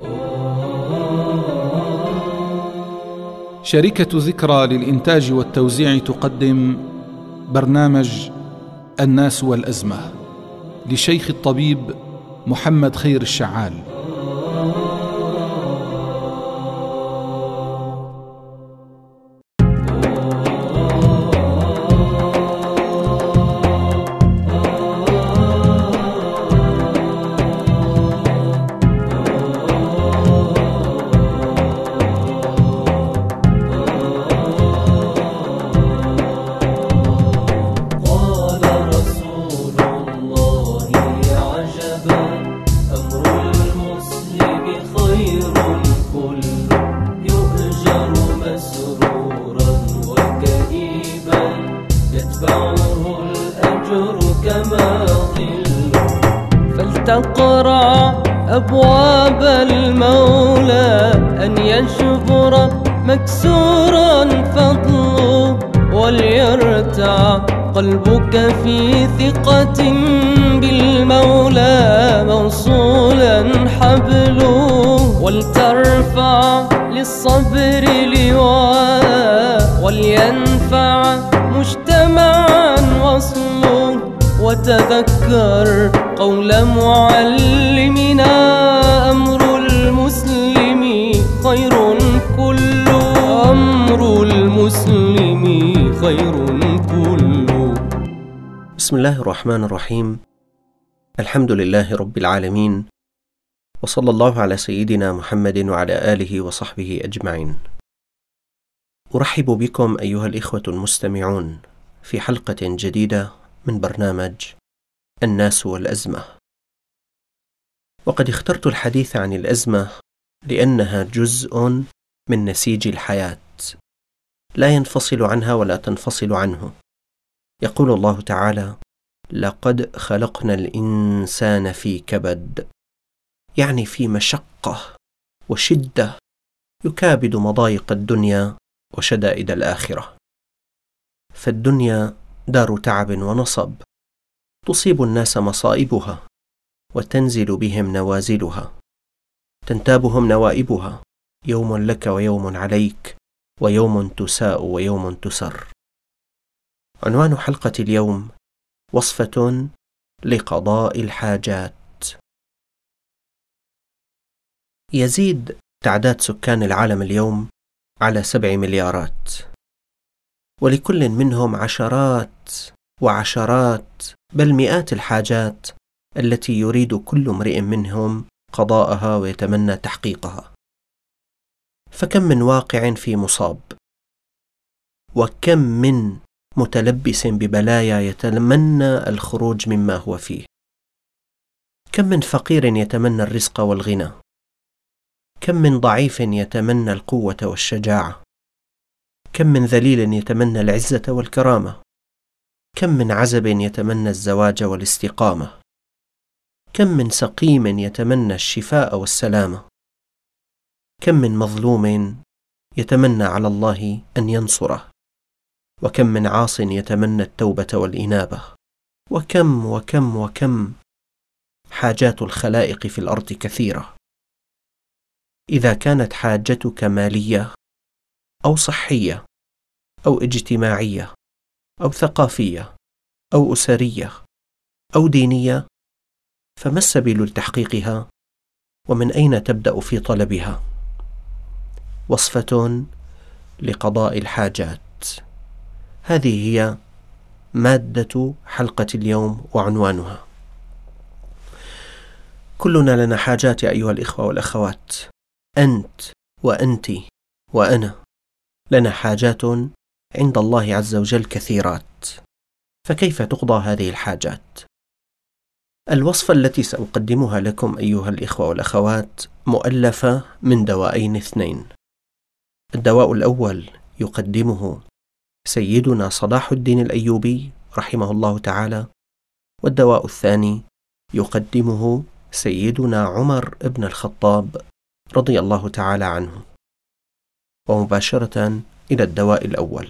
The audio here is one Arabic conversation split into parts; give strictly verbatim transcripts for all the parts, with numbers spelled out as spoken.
شركة ذكرى للإنتاج والتوزيع تقدم برنامج الناس والأزمة لشيخ الطبيب محمد خير الشعال. فلتقرع أبواب المولى أن يجبر مكسورا فضله، وليرتع قلبك في ثقة بالمولى موصولا حبله، ولترفع للصبر لواء ولينفع مجتمعا وصله، وتذكر قول معلمنا أمر المسلم خير كله، أمر المسلم خير كله. بسم الله الرحمن الرحيم. الحمد لله رب العالمين، وصلى الله على سيدنا محمد وعلى آله وصحبه أجمعين. أرحب بكم أيها الإخوة المستمعون في حلقة جديدة من برنامج الناس والأزمة. وقد اخترت الحديث عن الأزمة لأنها جزء من نسيج الحياة، لا ينفصل عنها ولا تنفصل عنه. يقول الله تعالى: لقد خلقنا الإنسان في كبد، يعني في مشقة وشدة، يكابد مضايق الدنيا وشدائد الآخرة. فالدنيا دار تعب ونصب، تصيب الناس مصائبها وتنزل بهم نوازلها، تنتابهم نوائبها، يوم لك ويوم عليك، ويوم تساء ويوم تسر. عنوان حلقة اليوم: وصفة لقضاء الحاجات. يزيد تعداد سكان العالم اليوم على سبع مليارات، ولكل منهم عشرات وعشرات بل مئات الحاجات التي يريد كل امرئ منهم قضاءها ويتمنى تحقيقها. فكم من واقع في مصاب، وكم من متلبس ببلايا يتمنى الخروج مما هو فيه، كم من فقير يتمنى الرزق والغنى، كم من ضعيف يتمنى القوة والشجاعة، كم من ذليل يتمنى العزة والكرامة، كم من عزب يتمنى الزواج والاستقامة، كم من سقيم يتمنى الشفاء والسلامة، كم من مظلوم يتمنى على الله أن ينصره، وكم من عاص يتمنى التوبة والإنابة، وكم وكم وكم. حاجات الخلائق في الأرض كثيرة. إذا كانت حاجتك مالية أو صحية أو اجتماعية أو ثقافية أو أسرية أو دينية، فما السبيل لتحقيقها؟ ومن أين تبدأ في طلبها؟ وصفة لقضاء الحاجات، هذه هي مادة حلقة اليوم وعنوانها. كلنا لنا حاجات أيها الإخوة والأخوات، أنت وأنت وأنا لنا حاجات عند الله عز وجل كثيرات. فكيف تقضى هذه الحاجات؟ الوصفة التي سأقدمها لكم أيها الإخوة والأخوات مؤلفة من دوائين اثنين. الدواء الأول يقدمه سيدنا صلاح الدين الأيوبي رحمه الله تعالى، والدواء الثاني يقدمه سيدنا عمر بن الخطاب رضي الله تعالى عنه. ومباشرة إلى الدواء الأول.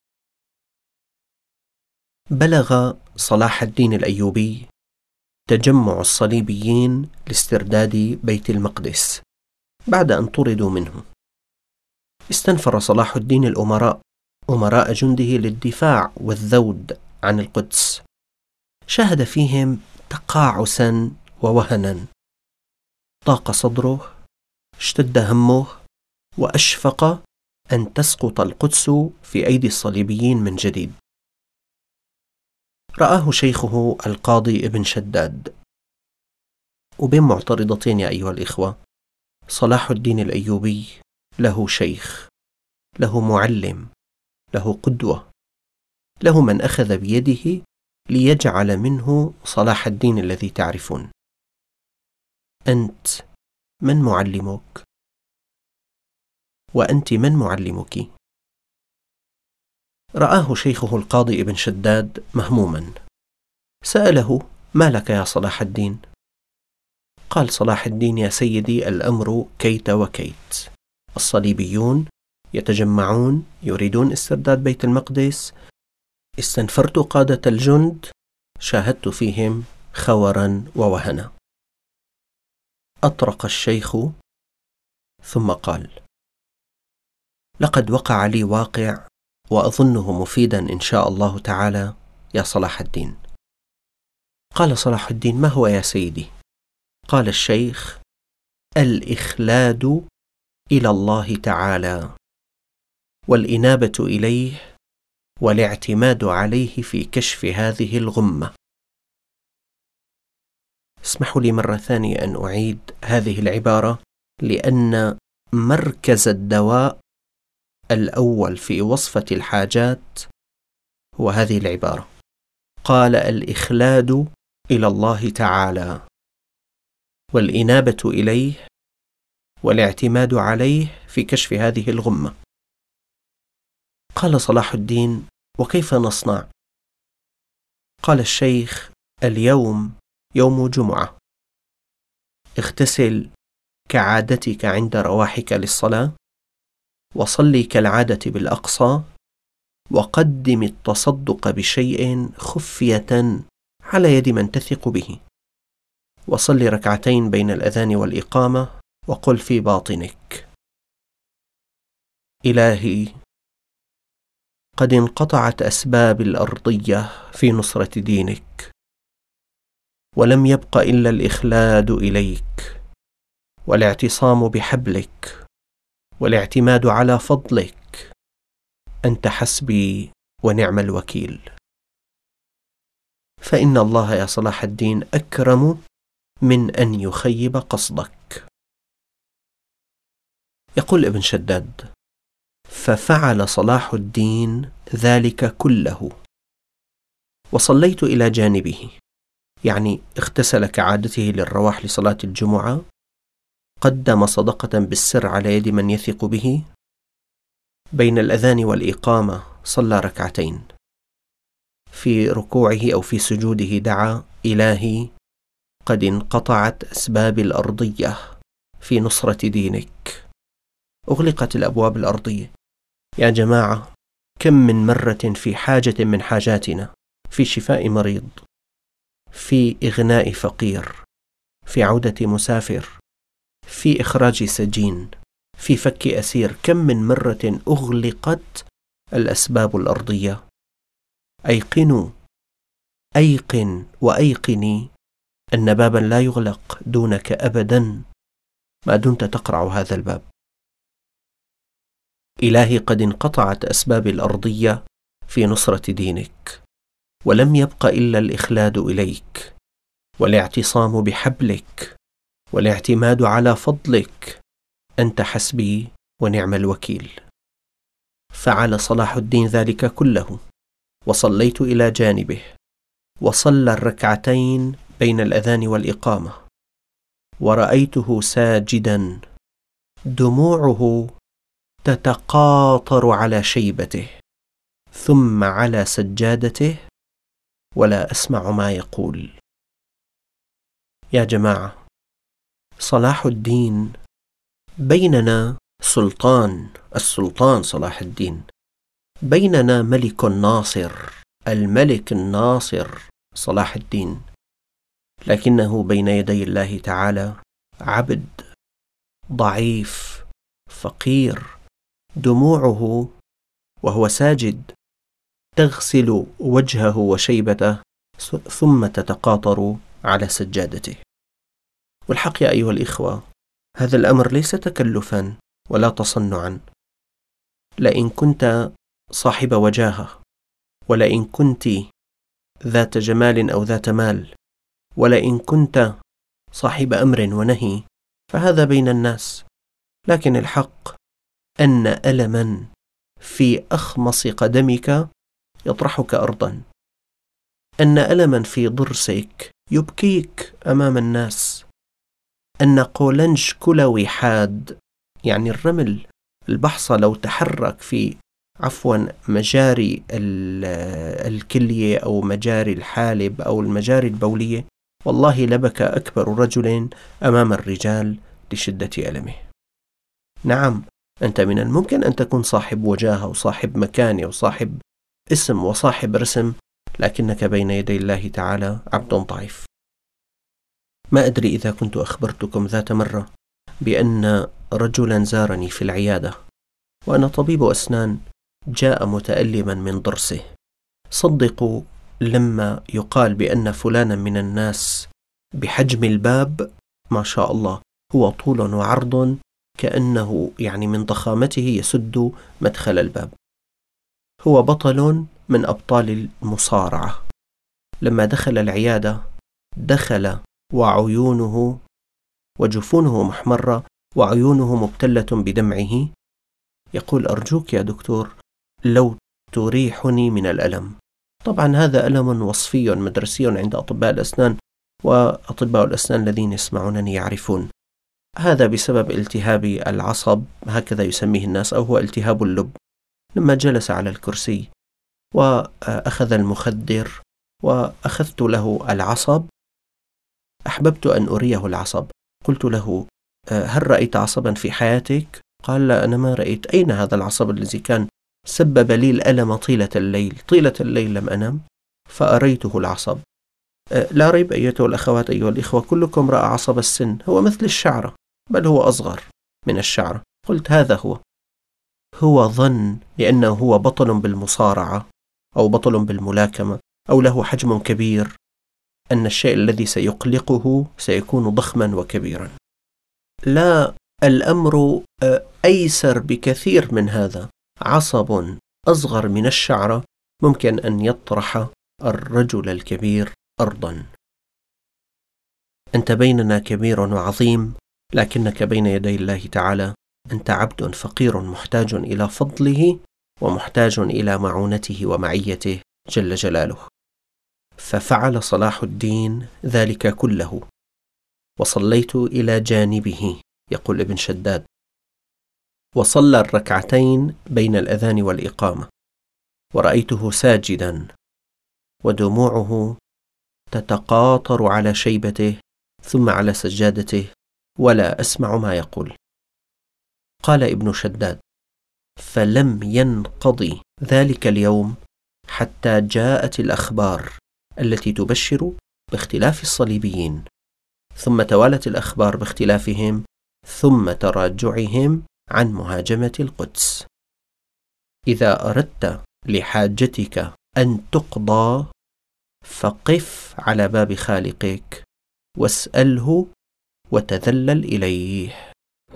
بلغ صلاح الدين الأيوبي تجمع الصليبيين لاسترداد بيت المقدس بعد أن طردوا منه. استنفر صلاح الدين الأمراء أمراء جنده للدفاع والذود عن القدس، شاهد فيهم تقاعسا ووهنا، ضاق صدره، اشتد همه، وأشفق أن تسقط القدس في أيدي الصليبيين من جديد. رآه شيخه القاضي ابن شداد، وبين معترضتين يا أيها الإخوة، صلاح الدين الأيوبي له شيخ، له معلم، له قدوة، له من أخذ بيده ليجعل منه صلاح الدين الذي تعرفون. أنت من معلمك؟ وأنت من معلمك؟ رآه شيخه القاضي ابن شداد مهموما، سأله: ما لك يا صلاح الدين؟ قال صلاح الدين: يا سيدي، الأمر كيت وكيت، الصليبيون يتجمعون يريدون استرداد بيت المقدس، استنفرت قادة الجند، شاهدت فيهم خورا ووهنا. أطرق الشيخ ثم قال: لقد وقع لي واقع وأظنه مفيدا إن شاء الله تعالى يا صلاح الدين. قال صلاح الدين: ما هو يا سيدي؟ قال الشيخ: الإخلاد إلى الله تعالى، والإنابة إليه، والاعتماد عليه في كشف هذه الغمة. اسمحوا لي مرة ثانية أن أعيد هذه العبارة، لأن مركز الدواء الأول في وصفة الحاجات هو هذه العبارة. قال: الإخلاد إلى الله تعالى، والإنابة إليه، والاعتماد عليه في كشف هذه الغمة. قال صلاح الدين: وكيف نصنع؟ قال الشيخ: اليوم يوم جمعة، اغتسل كعادتك عند رواحك للصلاة، وصلي كالعادة بالأقصى، وقدم التصدق بشيء خفية على يد من تثق به، وصلي ركعتين بين الأذان والإقامة، وقل في باطنك: إلهي، قد انقطعت أسباب الأرضية في نصرة دينك، ولم يبق إلا الإخلاد إليك، والاعتصام بحبلك، والاعتماد على فضلك. أنت حسبي ونعم الوكيل. فإن الله يا صلاح الدين أكرم من أن يخيب قصدك. يقول ابن شداد: ففعل صلاح الدين ذلك كله، وصليت إلى جانبه، يعني اغتسل كعادته للرواح لصلاة الجمعة، قدم صدقة بالسر على يد من يثق به، بين الأذان والإقامة صلى ركعتين، في ركوعه أو في سجوده دعا: إلهي، قد انقطعت أسباب الأرضية في نصرة دينك، أغلقت الأبواب الأرضية. يا جماعة، كم من مرة في حاجة من حاجاتنا، في شفاء مريض، في إغناء فقير، في عودة مسافر، في إخراج سجين، في فك أسير، كم من مرة أغلقت الأسباب الأرضية. أيقنوا، أيقن وأيقني أن بابا لا يغلق دونك أبدا ما دمت تقرع هذا الباب. إلهي، قد انقطعت أسباب الأرضية في نصرة دينك، ولم يبق إلا الإخلاد إليك، والاعتصام بحبلك، والاعتماد على فضلك. أنت حسبي ونعم الوكيل. فعل صلاح الدين ذلك كله، وصليت إلى جانبه، وصلى الركعتين بين الأذان والإقامة، ورأيته ساجدا، دموعه تتقاطر على شيبته ثم على سجادته، ولا أسمع ما يقول. يا جماعة، صلاح الدين بيننا سلطان، السلطان صلاح الدين، بيننا ملك ناصر، الملك الناصر صلاح الدين، لكنه بين يدي الله تعالى عبد ضعيف فقير، دموعه وهو ساجد تغسل وجهه وشيبته ثم تتقاطر على سجادته. والحق يا أيها الإخوة، هذا الأمر ليس تكلفا ولا تصنعا. لئن كنت صاحب وجاهة، ولئن كنت ذات جمال أو ذات مال، ولئن كنت صاحب أمر ونهي، فهذا بين الناس. لكن الحق أن ألما في أخمص قدمك يطرحك أرضا، أن ألما في ضرسك يبكيك أمام الناس، أن قولنج كلوي حاد، يعني الرمل البحصة لو تحرك في عفوا مجاري الكلية أو مجاري الحالب أو المجاري البولية، والله لبكى أكبر رجل أمام الرجال لشدة ألمه. نعم، أنت من الممكن أن تكون صاحب وجاهة وصاحب مكانة وصاحب اسم وصاحب رسم، لكنك بين يدي الله تعالى عبد ضعيف. ما أدري إذا كنت أخبرتكم ذات مرة بأن رجلا زارني في العيادة وأنا طبيب أسنان، جاء متألما من ضرسه. صدقوا لما يقال بأن فلانا من الناس بحجم الباب، ما شاء الله، هو طول وعرض كأنه يعني من ضخامته يسد مدخل الباب. هو بطل من أبطال المصارعة. لما دخل العيادة دخل وعيونه وجفونه محمرة وعيونه مبتلة بدمعه، يقول: أرجوك يا دكتور لو تريحني من الألم. طبعا هذا ألم وصفي مدرسي عند أطباء الأسنان، وأطباء الأسنان الذين يسمعونني يعرفون هذا بسبب التهاب العصب، هكذا يسميه الناس، أو هو التهاب اللب. لما جلس على الكرسي وأخذ المخدر وأخذت له العصب، أحببت أن أريه العصب. قلت له: هل رأيت عصبا في حياتك؟ قال: لا، أنا ما رأيت. أين هذا العصب الذي كان سبب لي الألم طيلة الليل؟ طيلة الليل لم أنم فأريته العصب. لا ريب أيتها الأخوات أيها الإخوة، كلكم رأى عصب السن، هو مثل الشعرة، بل هو أصغر من الشعرة. قلت: هذا هو. هو ظن لأنه هو بطل بالمصارعة أو بطل بالملاكمة أو له حجم كبير أن الشيء الذي سيقلقه سيكون ضخما وكبيرا. لا، الأمر أيسر بكثير من هذا. عصب أصغر من الشعرة ممكن أن يطرح الرجل الكبير أرضا. أنت بيننا كبير وعظيم، لكنك بين يدي الله تعالى أنت عبد فقير محتاج إلى فضله ومحتاج إلى معونته ومعيته جل جلاله. ففعل صلاح الدين ذلك كله، وصليت إلى جانبه، يقول ابن شداد، وصلى الركعتين بين الأذان والإقامة، ورأيته ساجدا ودموعه تتقاطر على شيبته ثم على سجادته، ولا أسمع ما يقول. قال ابن شداد: فلم ينقضي ذلك اليوم حتى جاءت الأخبار التي تبشر باختلاف الصليبيين، ثم توالت الأخبار باختلافهم، ثم تراجعهم عن مهاجمة القدس. إذا أردت لحاجتك أن تقضى فقف على باب خالقك واسأله وتذلل إليه.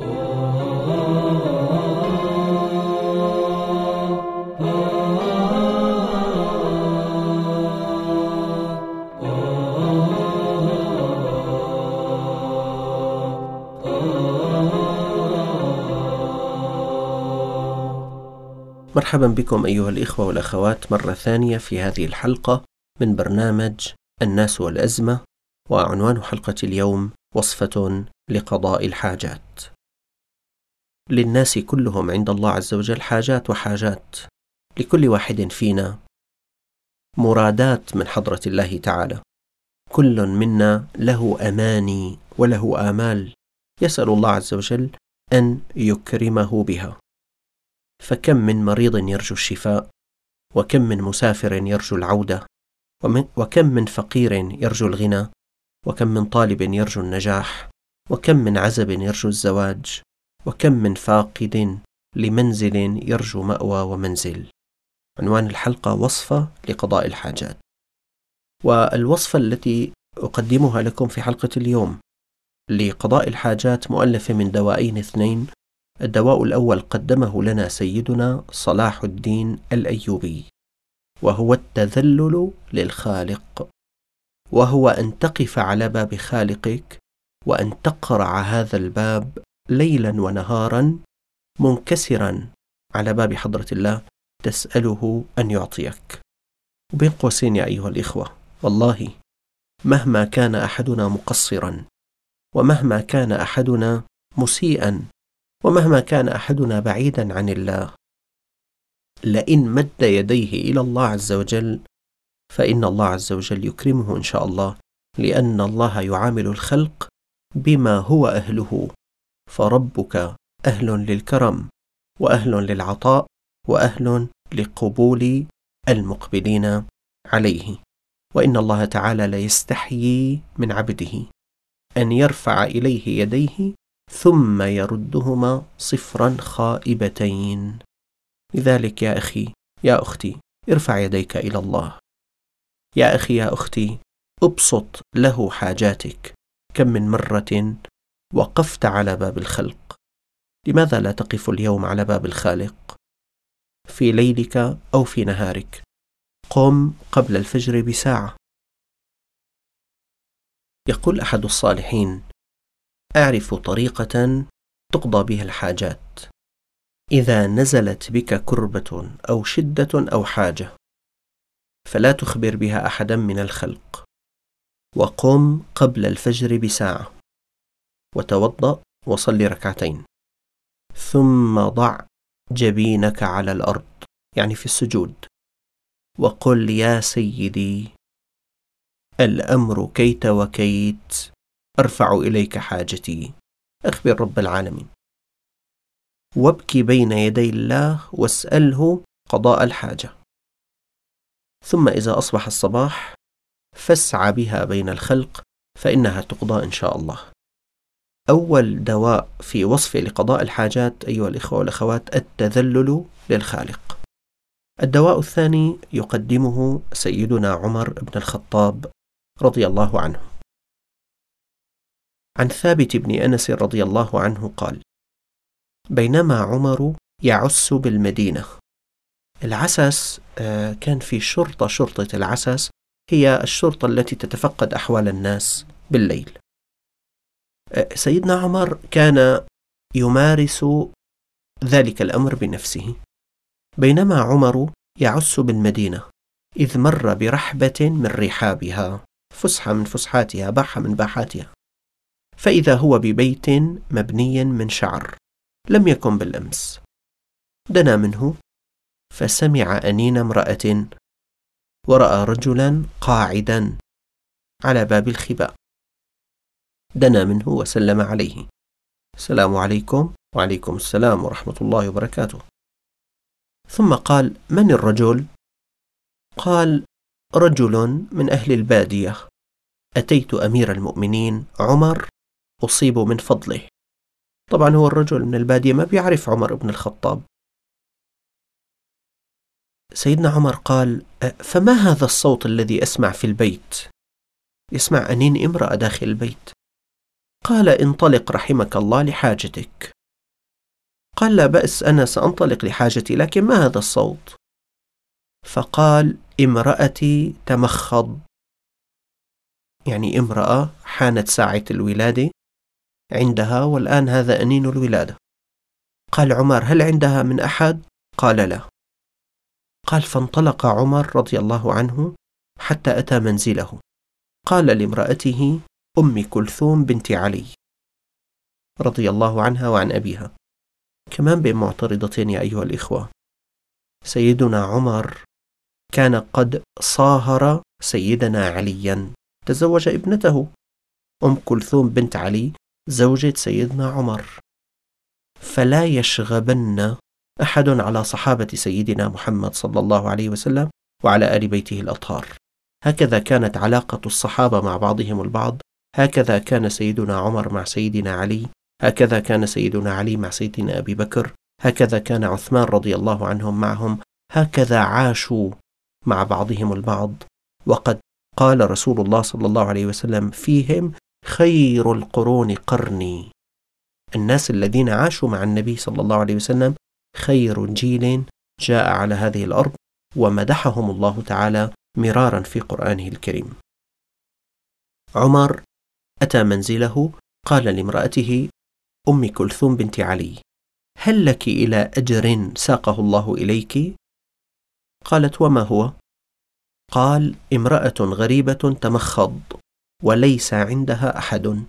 مرحبا بكم أيها الإخوة والأخوات مرة ثانية في هذه الحلقة من برنامج الناس والأزمة، وعنوان حلقة اليوم: وصفة لقضاء الحاجات. للناس كلهم عند الله عز وجل حاجات وحاجات، لكل واحد فينا مرادات من حضرة الله تعالى. كل منا له أماني وله آمال يسأل الله عز وجل أن يكرمه بها. فكم من مريض يرجو الشفاء، وكم من مسافر يرجو العودة، وكم من فقير يرجو الغنى، وكم من طالب يرجو النجاح، وكم من عزب يرجو الزواج، وكم من فاقد لمنزل يرجو مأوى ومنزل. عنوان الحلقة: وصفة لقضاء الحاجات. والوصفة التي أقدمها لكم في حلقة اليوم لقضاء الحاجات مؤلفة من دوائين اثنين. الدواء الأول قدمه لنا سيدنا صلاح الدين الأيوبي، وهو التذلل للخالق، وهو أن تقف على باب خالقك وأن تقرع هذا الباب ليلا ونهارا منكسرا على باب حضرة الله تسأله أن يعطيك. وبين قوسين يا أيها الإخوة، والله مهما كان أحدنا مقصرا، ومهما كان أحدنا مسيئا، ومهما كان أحدنا بعيدا عن الله، لئن مد يديه إلى الله عز وجل فإن الله عز وجل يكرمه إن شاء الله، لأن الله يعامل الخلق بما هو أهله، فربك أهل للكرم، وأهل للعطاء، وأهل لقبول المقبلين عليه. وإن الله تعالى لا يستحيي من عبده أن يرفع إليه يديه ثم يردهما صفرا خائبتين. لذلك يا أخي يا أختي، ارفع يديك إلى الله. يا أخي يا أختي، ابسط له حاجاتك. كم من مرة وقفت على باب الخلق، لماذا لا تقف اليوم على باب الخالق في ليلك أو في نهارك؟ قم قبل الفجر بساعة. يقول أحد الصالحين: أعرف طريقة تقضى بها الحاجات، إذا نزلت بك كربة أو شدة أو حاجة فلا تخبر بها أحدا من الخلق، وقم قبل الفجر بساعة وتوضأ وصل ركعتين، ثم ضع جبينك على الأرض، يعني في السجود، وقل: يا سيدي، الأمر كيت وكيت، أرفع إليك حاجتي. أخبر رب العالمين، وابكي بين يدي الله واسأله قضاء الحاجة. ثم إذا أصبح الصباح فاسعى بها بين الخلق فإنها تقضى إن شاء الله. أول دواء في وصف لقضاء الحاجات أيها الإخوة والأخوات التذلل للخالق. الدواء الثاني يقدمه سيدنا عمر بن الخطاب رضي الله عنه، عن ثابت بن أنس رضي الله عنه قال: بينما عمر يعس بالمدينة. العسس كان في شرطة، شرطة العسس هي الشرطة التي تتفقد أحوال الناس بالليل. سيدنا عمر كان يمارس ذلك الأمر بنفسه. بينما عمر يعس بالمدينة إذ مر برحبة من رحابها، فسحة من فسحاتها، باحة من باحاتها، فإذا هو ببيت مبني من شعر لم يكن بالأمس. دنا منه فسمع أنين امرأة، ورأى رجلا قاعدا على باب الخباء. دنا منه وسلم عليه: السلام عليكم. وعليكم السلام ورحمة الله وبركاته. ثم قال: من الرجل؟ قال: رجل من أهل البادية، أتيت أمير المؤمنين عمر أصيب من فضله. طبعا هو الرجل من البادية ما بيعرف عمر بن الخطاب. سيدنا عمر قال: فما هذا الصوت الذي أسمع في البيت؟ يسمع أنين امرأة داخل البيت. قال: انطلق رحمك الله لحاجتك. قال: لا بأس، أنا سأنطلق لحاجتي، لكن ما هذا الصوت؟ فقال: امرأتي تمخض، يعني امرأة حانت ساعة الولادة عندها والآن هذا أنين الولادة. قال عمر: هل عندها من أحد؟ قال: لا. قال: فانطلق عمر رضي الله عنه حتى أتى منزله. قال لامرأته أم كلثوم بنت علي رضي الله عنها وعن أبيها. كمان بين معترضتين يا أيها الإخوة، سيدنا عمر كان قد صاهر سيدنا عليا، تزوج ابنته أم كلثوم بنت علي زوجة سيدنا عمر، فلا يشغبن أحد على صحابة سيدنا محمد صلى الله عليه وسلم وعلى آل بيته الأطهار. هكذا كانت علاقة الصحابة مع بعضهم البعض هكذا كان سيدنا عمر مع سيدنا علي، هكذا كان سيدنا علي مع سيدنا أبي بكر، هكذا كان عثمان رضي الله عنهم معهم، هكذا عاشوا مع بعضهم البعض. وقد قال رسول الله صلى الله عليه وسلم فيهم: خير القرون قرني. الناس الذين عاشوا مع النبي صلى الله عليه وسلم خير جيل جاء على هذه الأرض، ومدحهم الله تعالى مرارا في قرآنه الكريم. عمر أتى منزله، قال لامرأته أم كلثوم بنت علي: هل لك إلى أجر ساقه الله إليك؟ قالت: وما هو؟ قال: امرأة غريبة تمخض وليس عندها أحد،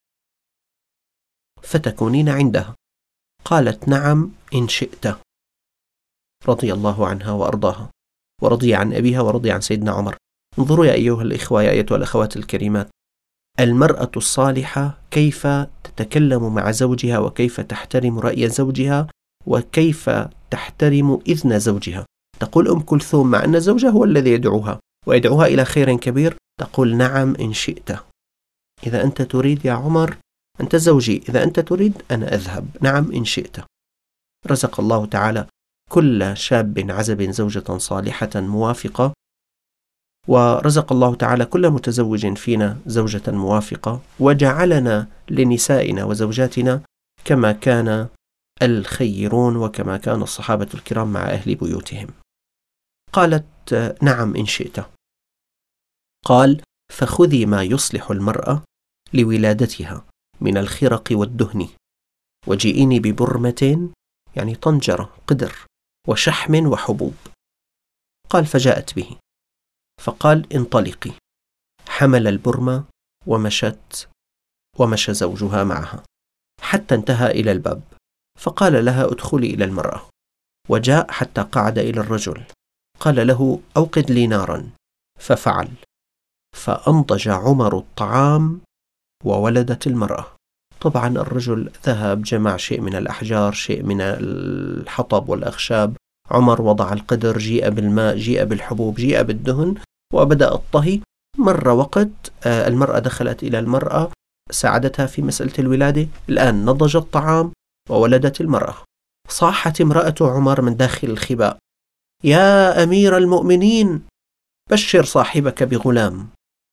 فتكونين عندها. قالت: نعم إن شئت. رضي الله عنها وأرضاها، ورضي عن أبيها ورضي عن سيدنا عمر. انظروا يا أيها الإخوة يا أيتها الأخوات الكريمات، المرأة الصالحة كيف تتكلم مع زوجها، وكيف تحترم رأي زوجها، وكيف تحترم إذن زوجها. تقول أم كلثوم مع أن زوجها هو الذي يدعوها ويدعوها إلى خير كبير، تقول: نعم إن شئت. إذا أنت تريد يا عمر، أنت زوجي، إذا أنت تريد أنا أذهب، نعم إن شئت. رزق الله تعالى كل شاب عزب زوجة صالحة موافقة، ورزق الله تعالى كل متزوج فينا زوجة موافقة، وجعلنا لنسائنا وزوجاتنا كما كان الخيرون وكما كان الصحابة الكرام مع أهل بيوتهم. قالت: نعم إن شئت. قال: فخذي ما يصلح المرأة لولادتها من الخرق والدهن، وجئيني ببرمة، يعني طنجرة قدر، وشحم وحبوب. قال: فجاءت به، فقال: انطلقي. حمل البرمة ومشت، ومشى زوجها معها حتى انتهى إلى الباب، فقال لها: ادخلي إلى المرأة. وجاء حتى قعد إلى الرجل، قال له: أوقد لي نارا، ففعل، فأنضج عمر الطعام وولدت المرأة. طبعا الرجل ذهب جمع شيء من الأحجار، شيء من الحطب والأخشاب، عمر وضع القدر، جيء بالماء، جيء بالحبوب، جيء بالدهن، وبدأ الطهي. مر وقت، المرأة دخلت إلى المرأة، ساعدتها في مسألة الولادة، الآن نضج الطعام وولدت المرأة. صاحت امرأة عمر من داخل الخباء: يا أمير المؤمنين، بشر صاحبك بغلام.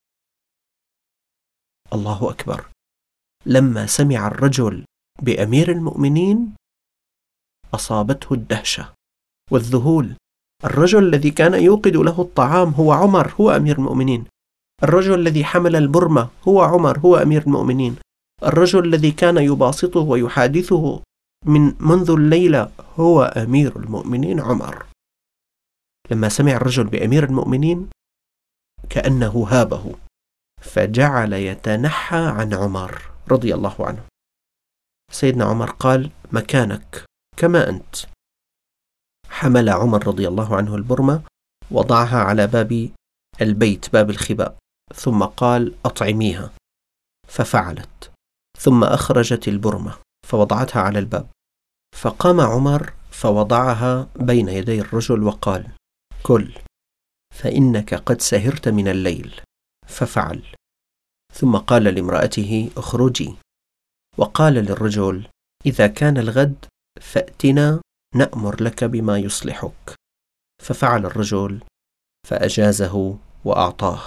الله أكبر. لما سمع الرجل بأمير المؤمنين أصابته الدهشة والذهول. الرجل الذي كان يوقد له الطعام هو عمر، هو أمير المؤمنين. الرجل الذي حمل البرمة هو عمر، هو أمير المؤمنين. الرجل الذي كان يباسطه ويحادثه من منذ الليلة هو أمير المؤمنين عمر. لما سمع الرجل بأمير المؤمنين كأنه هابه، فجعل يتنحى عن عمر رضي الله عنه. سيدنا عمر قال: مكانك كما أنت. حمل عمر رضي الله عنه البرمة، وضعها على باب البيت، باب الخباء، ثم قال: أطعميها، ففعلت. ثم أخرجت البرمة فوضعتها على الباب، فقام عمر فوضعها بين يدي الرجل وقال: كل، فإنك قد سهرت من الليل، ففعل. ثم قال لامرأته: اخرجي. وقال للرجل: إذا كان الغد فأتنا نأمر لك بما يصلحك. ففعل الرجل فأجازه وأعطاه.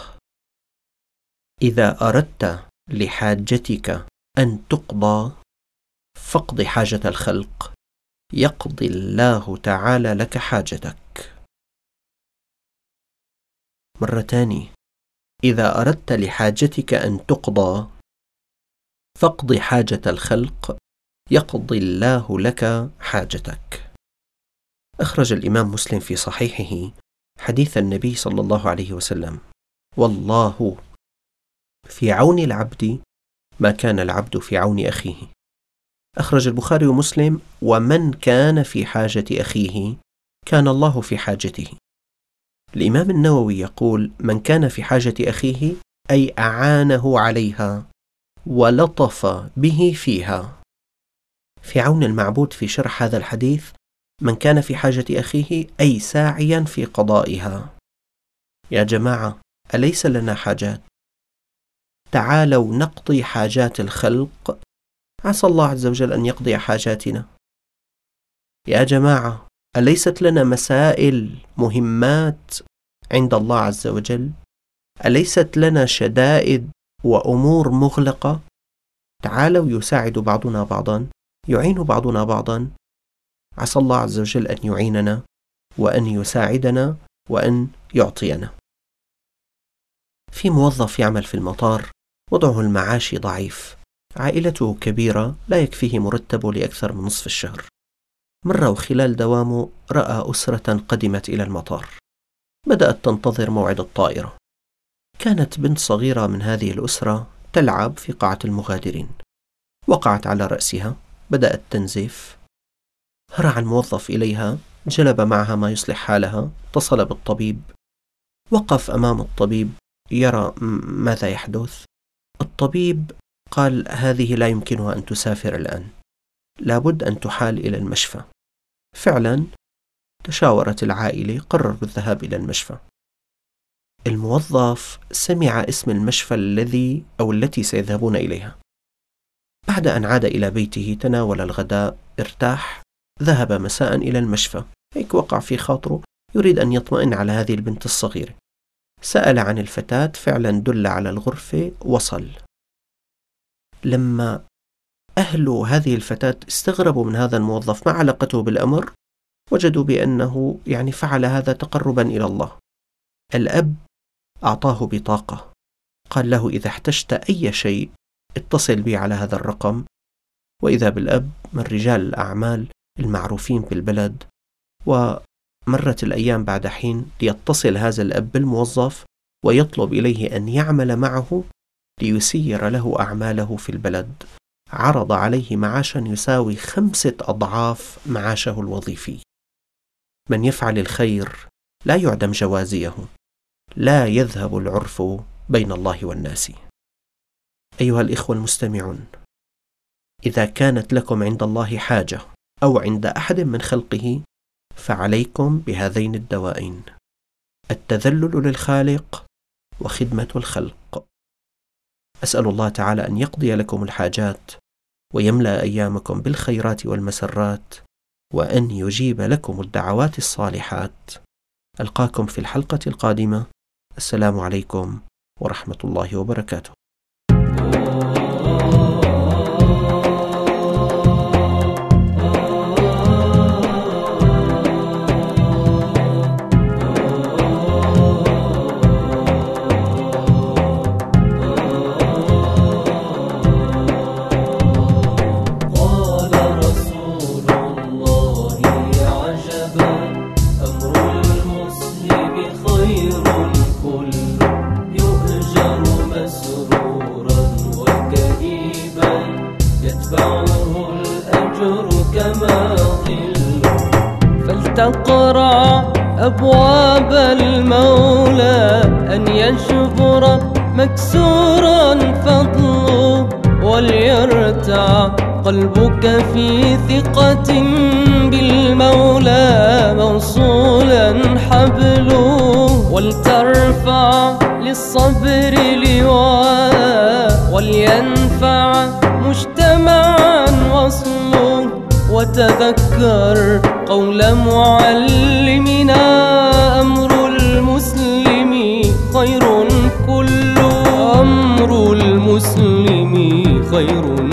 إذا أردت لحاجتك أن تقضى فاقض حاجة الخلق، يقضي الله تعالى لك حاجتك. مرة تانية: إذا أردت لحاجتك أن تقضى فاقض حاجة الخلق، يقضي الله لك حاجتك. أخرج الإمام مسلم في صحيحه حديث النبي صلى الله عليه وسلم: والله في عون العبد ما كان العبد في عون أخيه. أخرج البخاري ومسلم: ومن كان في حاجة أخيه كان الله في حاجته. الإمام النووي يقول: من كان في حاجة أخيه أي أعانه عليها ولطف به فيها. في عون المعبود في شرح هذا الحديث: من كان في حاجة أخيه أي ساعيا في قضائها. يا جماعة، أليس لنا حاجات؟ تعالوا نقضي حاجات الخلق، عسى الله عز وجل أن يقضي حاجاتنا. يا جماعة، أليست لنا مسائل مهمات عند الله عز وجل؟ أليست لنا شدائد وأمور مغلقة؟ تعالوا يساعد بعضنا بعضا، يعين بعضنا بعضا، عسى الله عز وجل أن يعيننا وأن يساعدنا وأن يعطينا. في موظف يعمل في المطار، وضعه المعاشي ضعيف، عائلته كبيرة، لا يكفيه مرتبه لأكثر من نصف الشهر. مرة وخلال دوامه رأى أسرة قدمت إلى المطار، بدأت تنتظر موعد الطائرة. كانت بنت صغيرة من هذه الأسرة تلعب في قاعة المغادرين، وقعت على رأسها، بدأت تنزف. هرع الموظف إليها، جلب معها ما يصلح حالها، اتصل بالطبيب، وقف أمام الطبيب يرى ماذا يحدث. الطبيب قال: هذه لا يمكنها أن تسافر الآن، لابد أن تحال إلى المشفى. فعلا تشاورت العائلة، قرروا الذهاب إلى المشفى. الموظف سمع اسم المشفى الذي أو التي سيذهبون إليها. بعد أن عاد إلى بيته تناول الغداء، ارتاح، ذهب مساء إلى المشفى. هيك وقع في خاطره يريد أن يطمئن على هذه البنت الصغيرة. سأل عن الفتاة، فعلا دل على الغرفة، وصل. لما أهل هذه الفتاة استغربوا من هذا الموظف، ما علاقته بالأمر، وجدوا بأنه يعني فعل هذا تقربا إلى الله. الأب أعطاه بطاقة، قال له: إذا احتجت أي شيء اتصل بي على هذا الرقم. وإذا بالأب من رجال الأعمال المعروفين بالبلد. ومرت الأيام بعد حين ليتصل هذا الأب بالموظف ويطلب إليه أن يعمل معه ليسير له أعماله في البلد. عرض عليه معاشا يساوي خمسة أضعاف معاشه الوظيفي. من يفعل الخير لا يعدم جوازيه، لا يذهب العرف بين الله والناس. أيها الإخوة المستمعون، إذا كانت لكم عند الله حاجة أو عند أحد من خلقه، فعليكم بهذين الدوائين: التذلل للخالق وخدمة الخلق. أسأل الله تعالى أن يقضي لكم الحاجات ويملأ أيامكم بالخيرات والمسرات، وأن يجيب لكم الدعوات الصالحات. ألقاكم في الحلقة القادمة. السلام عليكم ورحمة الله وبركاته. فلتقرع أبواب المولى أن يجبر مكسورا فضله، وليرتع قلبك في ثقة بالمولى موصولا حبله، ولترفع للصبر لواء، ولينفع مجتمعا وصله. وتذكر قول معلمنا: أمر المسلم خير كله، أمر المسلم خير